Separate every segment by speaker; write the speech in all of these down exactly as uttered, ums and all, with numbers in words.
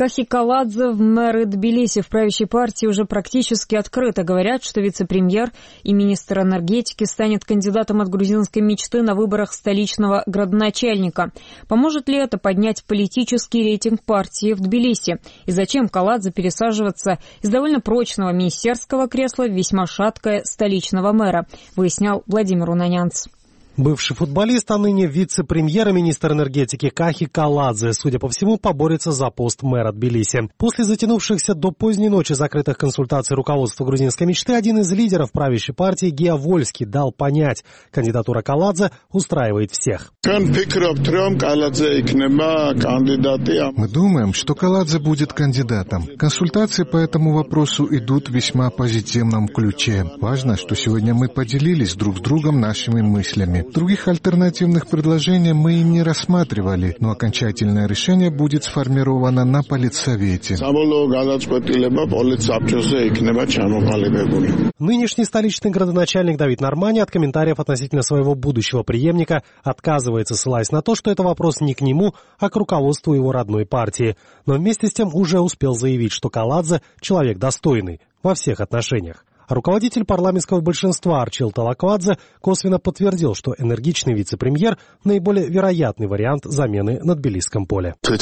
Speaker 1: Кахи Каладзе в мэры Тбилиси. В правящей партии уже практически открыто говорят, что вице-премьер и министр энергетики станет кандидатом от грузинской мечты на выборах столичного градоначальника. Поможет ли это поднять политический рейтинг партии в Тбилиси? И зачем Каладзе пересаживаться из довольно прочного министерского кресла в весьма шаткое столичного мэра, выяснял Владимир Унанянц.
Speaker 2: Бывший футболист, а ныне вице-премьер и министр энергетики Кахи Каладзе, судя по всему, поборется за пост мэра Тбилиси. После затянувшихся до поздней ночи закрытых консультаций руководства грузинской мечты, один из лидеров правящей партии Гия Вольский дал понять, кандидатура Каладзе устраивает всех.
Speaker 3: Мы
Speaker 4: думаем, что Каладзе будет кандидатом. Консультации по этому вопросу идут в весьма позитивном ключе. Важно, что сегодня мы поделились друг с другом нашими мыслями. Других альтернативных предложений мы и не рассматривали, но окончательное решение будет сформировано на политсовете.
Speaker 2: Нынешний столичный градоначальник Давид Нормани от комментариев относительно своего будущего преемника отказывается, ссылаясь на то, что это вопрос не к нему, а к руководству его родной партии. Но вместе с тем уже успел заявить, что Каладзе – человек достойный во всех отношениях. Руководитель парламентского большинства Арчил Талаквадзе косвенно подтвердил, что энергичный вице-премьер – наиболее вероятный вариант замены на Тбилисском поле.
Speaker 4: Мы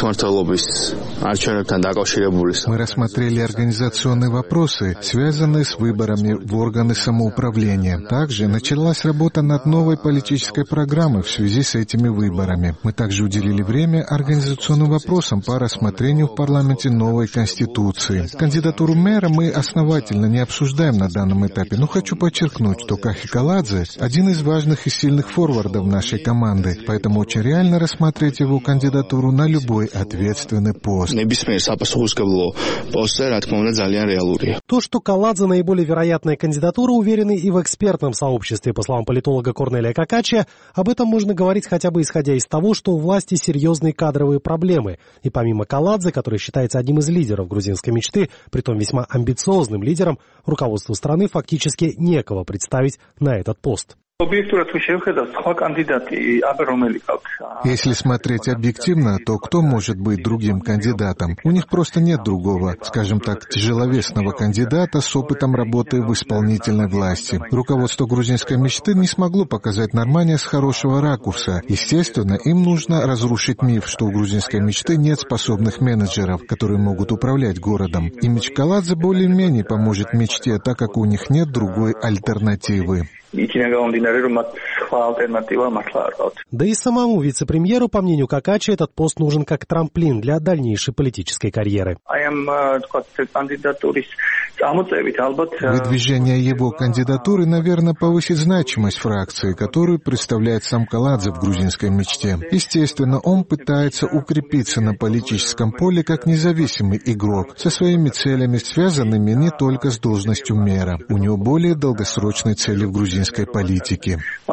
Speaker 4: рассмотрели организационные вопросы, связанные с выборами в органы самоуправления. Также началась работа над новой политической программой в связи с этими выборами. Мы также уделили время организационным вопросам по рассмотрению в парламенте новой конституции. Кандидатуру мэра мы основательно не обсуждаем на данном этапе, но хочу подчеркнуть, что Кахи Каладзе – один из важных и сильных форвардов нашей команды, поэтому очень реально рассмотреть его кандидатуру на любой ответственный пост.
Speaker 2: То, что Каладзе наиболее вероятная кандидатура, уверены и в экспертном сообществе. По словам политолога Корнелия Какачия, об этом можно говорить хотя бы исходя из того, что у власти серьезные кадровые проблемы. И помимо Каладзе, который считается одним из лидеров грузинской мечты, притом весьма амбициозным лидером, руководству страны фактически некого представить на этот пост.
Speaker 4: Если смотреть объективно, то кто может быть другим кандидатом? У них просто нет другого, скажем так, тяжеловесного кандидата с опытом работы в исполнительной власти. Руководство грузинской мечты не смогло показать Нормани с хорошего ракурса. Естественно, им нужно разрушить миф, что у грузинской мечты нет способных менеджеров, которые могут управлять городом. Имидж Каладзе более-менее поможет мечте, так как у них нет другой альтернативы.
Speaker 2: Да и самому вице-премьеру, по мнению Какачи, этот пост нужен как трамплин для дальнейшей политической карьеры.
Speaker 4: Выдвижение его кандидатуры, наверное, повысит значимость фракции, которую представляет сам Каладзе в грузинской мечте. Естественно, он пытается укрепиться на политическом поле как независимый игрок, со своими целями, связанными не только с должностью мэра. У него более долгосрочные цели в грузинской политике.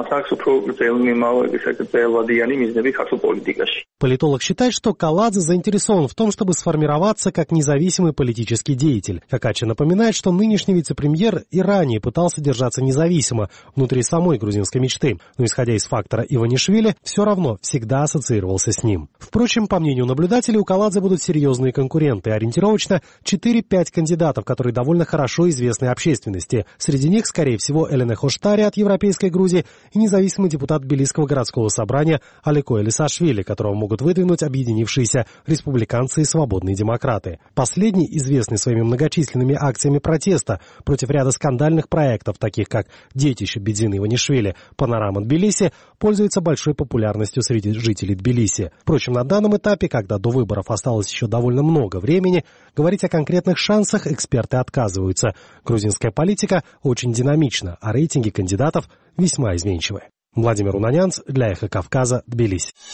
Speaker 2: Политолог считает, что Каладзе заинтересован в том, чтобы сформироваться как независимый политический деятель. Какачи напоминает, что нынешний вице-премьер и ранее пытался держаться независимо внутри самой грузинской мечты, но, исходя из фактора Иванишвили, все равно всегда ассоциировался с ним. Впрочем, по мнению наблюдателей, у Каладзе будут серьезные конкуренты, ориентировочно четыре-пять кандидатов, которые довольно хорошо известны общественности. Среди них, скорее всего, Элене Хоштари от Европейской Грузии и независимый депутат Тбилисского городского собрания Алико Элисашвили, которого могут выдвинуть объединившиеся республиканцы и свободные демократы. Последний, известный своими многочисленными акциями протеста против ряда скандальных проектов, таких как «Детище Бедзины Иванишвили», «Панорама Тбилиси», пользуется большой популярностью среди жителей Тбилиси. Впрочем, на данном этапе, когда до выборов осталось еще довольно много времени, говорить о конкретных шансах эксперты отказываются. Грузинская политика очень динамична, а рейтинги кандидатов весьма изменчивы. Владимир Унанянц для Эхо Кавказа, Тбилиси.